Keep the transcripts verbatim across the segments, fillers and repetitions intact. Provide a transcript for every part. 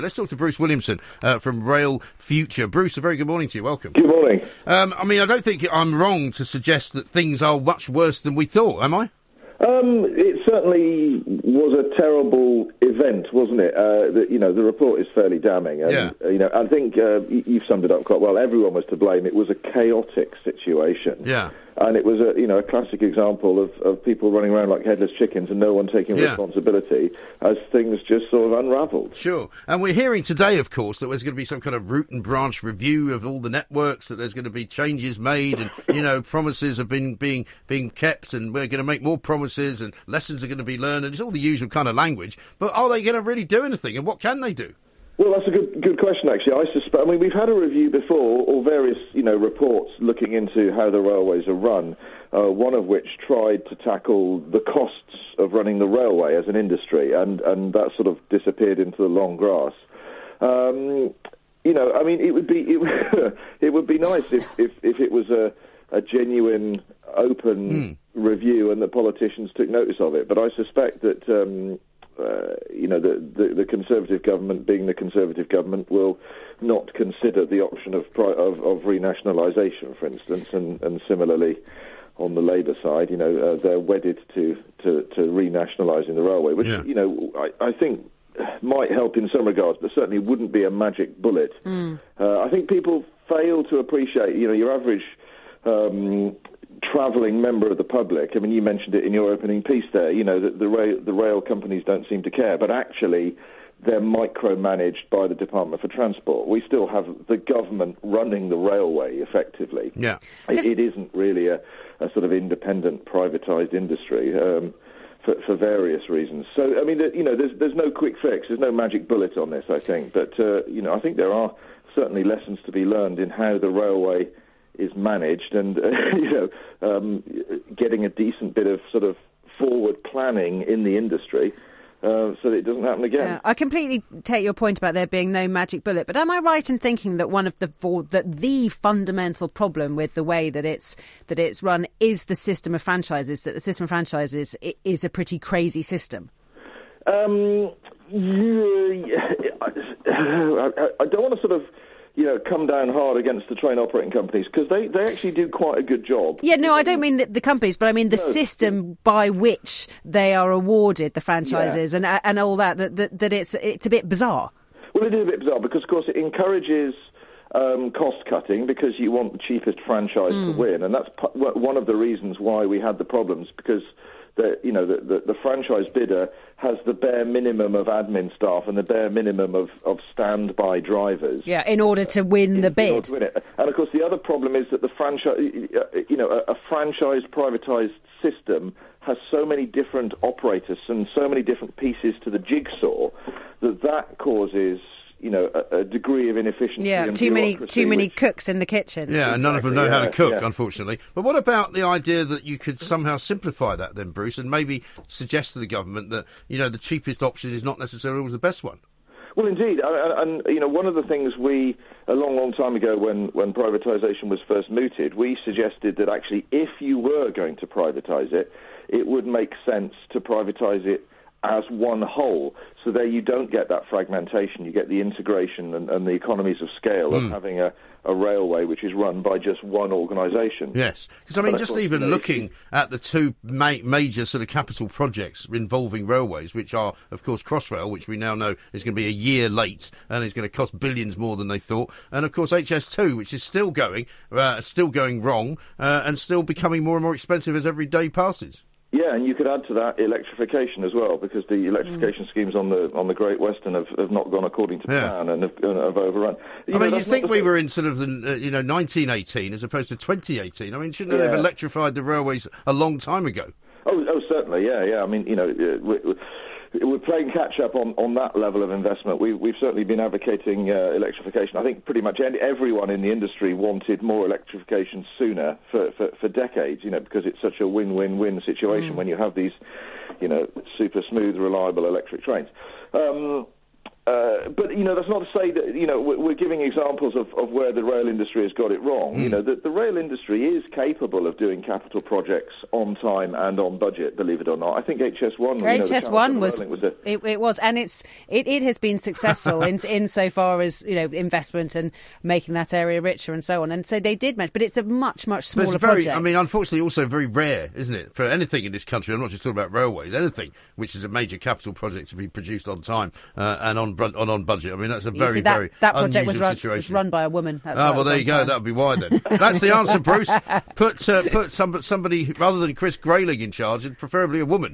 Let's talk to Bruce Williamson uh, from Rail Future. Bruce, a very good morning to you. Welcome. Good morning. Um, I mean, I don't think I'm wrong to suggest that things are much worse than we thought, am I? Um, it certainly was a terrible event, wasn't it? Uh, the, you know, the report is fairly damning. And, yeah. uh, you know, I think uh, you've summed it up quite well. Everyone was to blame. It was a chaotic situation. Yeah. And it was a, you know, a classic example of, of people running around like headless chickens and no one taking yeah. responsibility as things just sort of unravelled. Sure. And we're hearing today, of course, that there's going to be some kind of root and branch review of all the networks, that there's going to be changes made and, you know, promises have been being being kept and we're going to make more promises and lessons are going to be learned and it's all the usual kind of language. But are they going to really do anything and what can they do? Well, that's a good good question, actually. I suspect. I mean, we've had a review before, or various, you know, reports looking into how the railways are run. Uh, one of which tried to tackle the costs of running the railway as an industry, and, and that sort of disappeared into the long grass. Um, you know, I mean, it would be it, it would be nice if, if, if it was a, a genuine, open mm. review and the politicians took notice of it. But I suspect that. Um, Uh, you know, the, the, the Conservative government, being the Conservative government, will not consider the option of pri- of, of renationalisation, for instance, and, and similarly on the Labour side, you know, uh, they're wedded to, to, to renationalising the railway, which, yeah. you know, I, I think might help in some regards, but certainly wouldn't be a magic bullet. Mm. Uh, I think people fail to appreciate, you know, your average Um, travelling member of the public. I mean, you mentioned it in your opening piece there, you know, that the rail, the rail companies don't seem to care, but actually they're micromanaged by the Department for Transport. We still have the government running the railway effectively. Yeah. It, it isn't really a, a sort of independent, privatised industry um, for, for various reasons. So, I mean, you know, there's, there's no quick fix. There's no magic bullet on this, I think. But, uh, you know, I think there are certainly lessons to be learned in how the railway is managed and, uh, you know, um, getting a decent bit of sort of forward planning in the industry uh, so that it doesn't happen again. Yeah, I completely take your point about there being no magic bullet, but am I right in thinking that one of the that the fundamental problem with the way that it's that it's run is the system of franchises, that the system of franchises is a pretty crazy system? Um, yeah, I, I don't want to sort of you know, come down hard against the train operating companies because they, they actually do quite a good job. Yeah, no, I don't mean the, the companies, but I mean the no, system by which they are awarded the franchises yeah. and and all that, that, that, that it's it's a bit bizarre. Well, it is a bit bizarre because, of course, it encourages um, cost-cutting because you want the cheapest franchise mm. to win, and that's p- one of the reasons why we had the problems because... The, you know, the, the, the franchise bidder has the bare minimum of admin staff and the bare minimum of, of standby drivers. Yeah, in order to win in, the bid. In order to win it. And, of course, the other problem is that the franchise, you know, a, a franchised, privatised system has so many different operators and so many different pieces to the jigsaw that that causes... you know, a, a degree of inefficiency. Yeah, and too many too many which... cooks in the kitchen. Yeah, exactly, and none of them know yeah, how to cook, yeah. unfortunately. But what about the idea that you could somehow simplify that then, Bruce, and maybe suggest to the government that, you know, the cheapest option is not necessarily always the best one? Well, indeed, and, and you know, one of the things we, a long, long time ago when, when privatisation was first mooted, we suggested that actually if you were going to privatise it, it would make sense to privatise it as one whole. So there you don't get that fragmentation. You get the integration and, and the economies of scale mm. of having a, a railway which is run by just one organisation. Yes, because I mean, just course, even you know, looking at the two ma- major sort of capital projects involving railways, which are, of course, Crossrail, which we now know is going to be a year late and is going to cost billions more than they thought, and of course H S two, which is still going, uh, still going wrong, uh, and still becoming more and more expensive as every day passes. Yeah, and you could add to that electrification as well, because the electrification mm. schemes on the on the Great Western have, have not gone according to yeah. plan and have, and have overrun. You I know, mean, you think the... we were in sort of the uh, you know nineteen eighteen as opposed to twenty eighteen? I mean, shouldn't yeah. they have electrified the railways a long time ago? Oh, oh, certainly, yeah, yeah. I mean, you know. Uh, We're playing catch-up on, on that level of investment. We, we've certainly been advocating uh, electrification. I think pretty much everyone in the industry wanted more electrification sooner for, for, for decades, you know, because it's such a win-win-win situation mm. when you have these, you know, super smooth, reliable electric trains. Um, Uh, but, you know, that's not to say that, you know, we're, we're giving examples of, of where the rail industry has got it wrong. Mm. You know, the, the rail industry is capable of doing capital projects on time and on budget, believe it or not. I think H S one... H S one you know, was... was a... it, it was, and it's it, it has been successful in insofar as, you know, investment and making that area richer and so on. And so they did mention, but it's a much, much smaller but it's very, project. I mean, unfortunately, also very rare, isn't it, for anything in this country, I'm not just talking about railways, anything which is a major capital project to be produced on time uh, and on on on budget. I mean, that's a very, see, that, very that project was run, situation. was run by a woman. That's ah, well, there you go. time. That would be why then. That's the answer, Bruce. Put uh, put some, somebody rather than Chris Grayling in charge, and preferably a woman.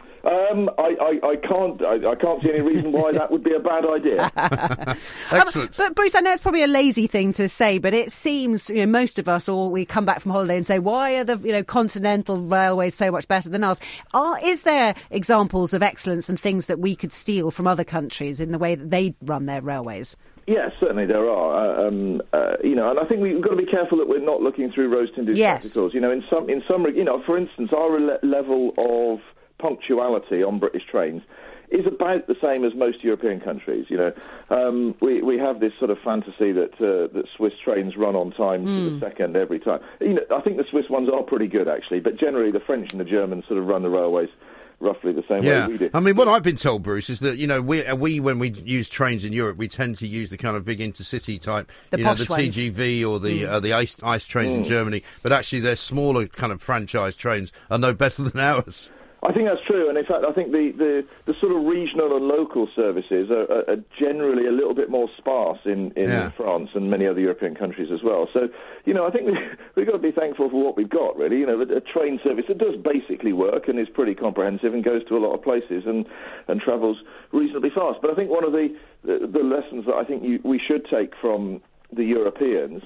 Um, I, I, I can't I, I can't see any reason why that would be a bad idea. Excellent. Um, but Bruce, I know it's probably a lazy thing to say, but it seems, you know, most of us, or we come back from holiday and say, why are the, you know, continental railways so much better than ours? Are is there examples of excellence and things that we could steal from other countries in the way that they run their railways? Yes, certainly there are. Uh, um, uh, you know, and I think we've got to be careful that we're not looking through rose-tinted yes. spectacles. You know, in some in some you know, for instance, our le- level of punctuality on British trains is about the same as most European countries. You know, um, we we have this sort of fantasy that uh, that Swiss trains run on time mm. to the second every time. You know, I think the Swiss ones are pretty good actually, but generally the French and the Germans sort of run the railways roughly the same yeah. way we do. I mean, what I've been told, Bruce, is that, you know, we, we when we use trains in Europe, we tend to use the kind of big intercity type, the you know, the ones. T G V or the mm. uh, the ice, ice trains mm. in Germany, but actually their smaller kind of franchise trains are no better than ours. I think that's true, and in fact, I think the, the, the sort of regional and local services are, are, are generally a little bit more sparse in, in yeah. France and many other European countries as well. So, you know, I think we, we've got to be thankful for what we've got, really. You know, a, a train service that does basically work and is pretty comprehensive and goes to a lot of places and, and travels reasonably fast. But I think one of the, the, the lessons that I think you, we should take from the Europeans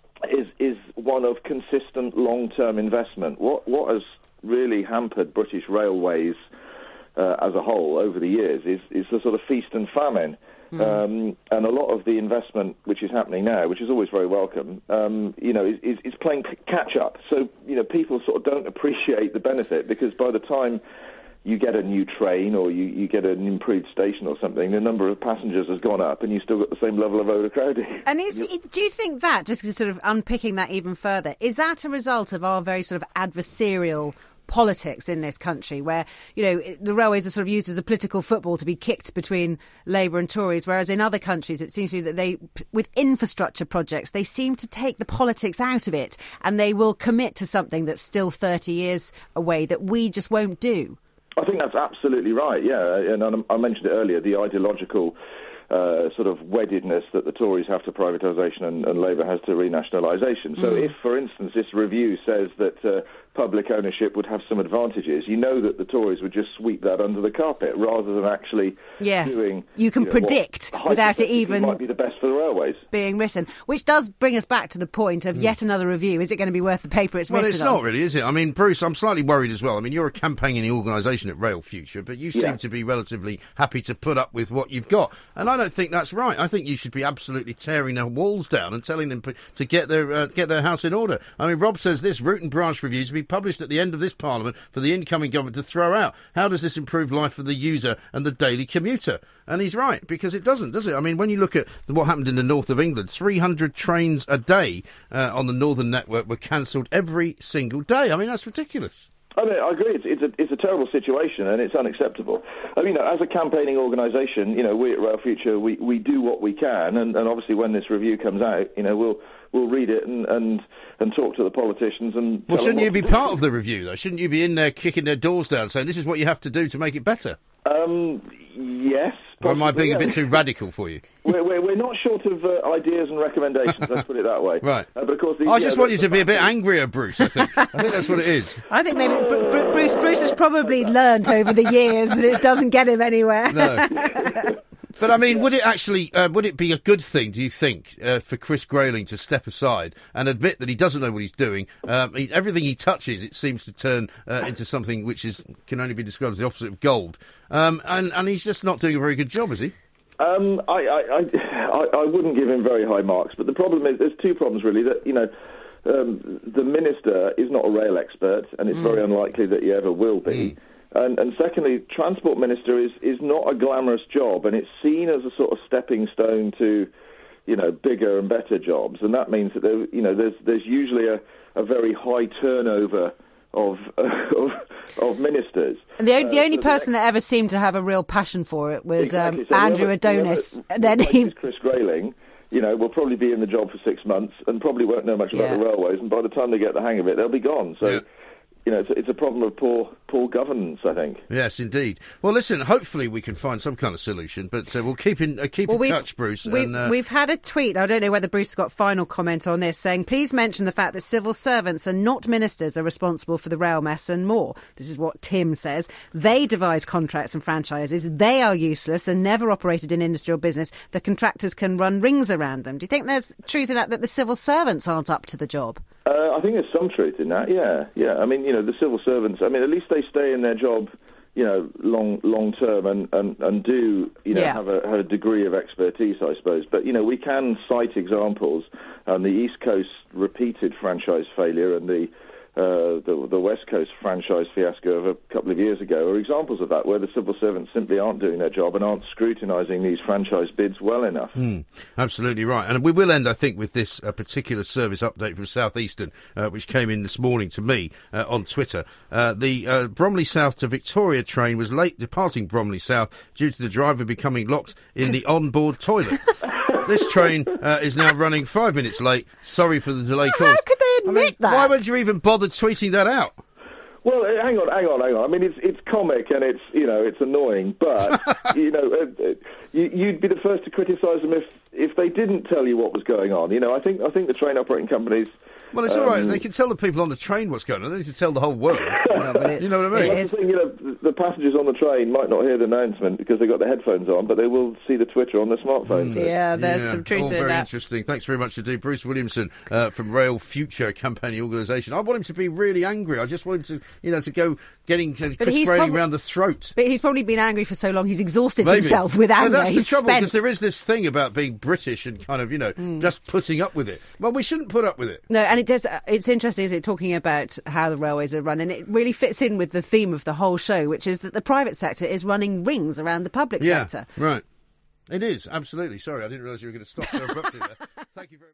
is is one of consistent long-term investment. What what has really hampered British railways uh, as a whole over the years is, is the sort of feast and famine. Mm. Um, and a lot of the investment which is happening now, which is always very welcome, um, you know, is, is, is playing catch-up. So, you know, people sort of don't appreciate the benefit because by the time you get a new train or you, you get an improved station or something, the number of passengers has gone up and you've still got the same level of overcrowding. And is, do you think that, just sort of unpicking that even further, is that a result of our very sort of adversarial politics in this country where, you know, the railways are sort of used as a political football to be kicked between Labour and Tories, whereas in other countries it seems to be that they, with infrastructure projects, they seem to take the politics out of it and they will commit to something that's still thirty years away that we just won't do? I think that's absolutely right, yeah. And I mentioned it earlier, the ideological uh, sort of weddedness that the Tories have to privatisation and, and Labour has to renationalisation. So mm. if, for instance, this review says that uh, public ownership would have some advantages, you know that the Tories would just sweep that under the carpet rather than actually yeah. doing... You can you know, predict without it even... might be the best for the railways. Being written. Which does bring us back to the point of mm. yet another review. Is it going to be worth the paper it's well, written it's on? not really, is it? I mean, Bruce, I'm slightly worried as well. I mean, you're a campaigning organisation at Rail Future, but you seem yeah. to be relatively happy to put up with what you've got. And I don't think that's right. I think you should be absolutely tearing their walls down and telling them to get their uh, get their house in order. I mean, Rob says this root and branch review to be published at the end of this Parliament for the incoming government to throw out. How does this improve life for the user and the daily commuter? And he's right, because it doesn't, does it? I mean, when you look at what happened in the north of England, three hundred trains a day uh, on the Northern Network were cancelled every single day. I mean, that's ridiculous. I mean, I agree. It's, it's a it's a terrible situation and it's unacceptable. I mean, you know, as a campaigning organisation, you know, we at Rail Future we, we do what we can, and, and obviously when this review comes out, you know, we'll we'll read it and and, and talk to the politicians and. Well, shouldn't you be do. part of the review though? Shouldn't you be in there kicking their doors down, saying this is what you have to do to make it better? Um, yes. Or am I being yeah. a bit too radical for you? We're, we're, we're not short of uh, ideas and recommendations, let's put it that way. Right. Uh, but of course, the, I just yeah, want you to be a bit angrier, Bruce, I think. I think that's what it is. I think maybe Br- Br- Bruce Bruce has probably learnt over the years that it doesn't get him anywhere. No. But, I mean, would it actually, uh, would it be a good thing, do you think, uh, for Chris Grayling to step aside and admit that he doesn't know what he's doing? Um, he, everything he touches, it seems to turn uh, into something which is can only be described as the opposite of gold. Um, and, and he's just not doing a very good job, is he? Um, I, I, I, I wouldn't give him very high marks, but the problem is, there's two problems really, that, you know, um, the minister is not a rail expert, and it's mm. very unlikely that he ever will be. And, and secondly, Transport Minister is, is not a glamorous job, and it's seen as a sort of stepping stone to, you know, bigger and better jobs. And that means that there, you know, there's there's usually a, a very high turnover of of, of ministers. And the, uh, the only so person the next... that ever seemed to have a real passion for it was exactly. um, so Andrew whoever, Adonis. Whoever, and then he... Chris Grayling, you know, will probably be in the job for six months and probably won't know much about yeah. the railways. And by the time they get the hang of it, they'll be gone. So. Yeah. You know, it's a, it's a problem of poor poor governance, I think. Yes, indeed. Well, listen, hopefully we can find some kind of solution, but uh, we'll keep in uh, keep well, in touch, Bruce. We've, and, uh, we've had a tweet, I don't know whether Bruce has got final comment on this, saying, please mention the fact that civil servants and not ministers are responsible for the rail mess and more. This is what Tim says. They devise contracts and franchises. They are useless and never operated in industry or business. The contractors can run rings around them. Do you think there's truth in that, that the civil servants aren't up to the job? Uh, I think there's some truth in that, yeah. Yeah, I mean, you know, the civil servants, I mean, at least they stay in their job, you know, long long term and, and, and do, you know, yeah. have, a, have a degree of expertise, I suppose. But, you know, we can cite examples. Um, the East Coast repeated franchise failure and the Uh, the, the West Coast franchise fiasco of a couple of years ago are examples of that, where the civil servants simply aren't doing their job and aren't scrutinising these franchise bids well enough. Mm, absolutely right. And we will end, I think, with this uh, particular service update from South Eastern, uh, which came in this morning to me uh, on Twitter. Uh, the uh, Bromley South to Victoria train was late departing Bromley South due to the driver becoming locked in the onboard toilet. This train uh, is now running five minutes late. Sorry for the delay caused. How could they admit I mean, that? Why would you even bother tweeting that out? Well, hang on, hang on, hang on. I mean, it's it's comic and it's, you know, it's annoying, but, you know, uh, you, you'd be the first to criticise them if, if they didn't tell you what was going on. You know, I think I think the train operating companies... Well, it's um, all right. They can tell the people on the train what's going on. They need to tell the whole world. Well, but it, you know what I mean? it is... The thing, you know, the passengers on the train might not hear the announcement because they've got their headphones on, but they will see the Twitter on their smartphone. Mm. Yeah, there's yeah, some truth all in very that. interesting. Thanks very much indeed, Bruce Williamson uh, from Rail Future Campaigning Organisation. I want him to be really angry. I just want him to, you know, to go getting uh, Chris Grayling round the throat. But he's probably been angry for so long he's exhausted Maybe. himself with anger. No, that's the he's trouble, spent... because there is this thing about being British and kind of, you know, mm. just putting up with it. Well, we shouldn't put up with it. No, and it does. It's interesting, isn't it, talking about how the railways are run, and it really fits in with the theme of the whole show, which is that the private sector is running rings around the public yeah, sector. Right. It is, absolutely. Sorry, I didn't realise you were going to stop so abruptly there. Thank you very much.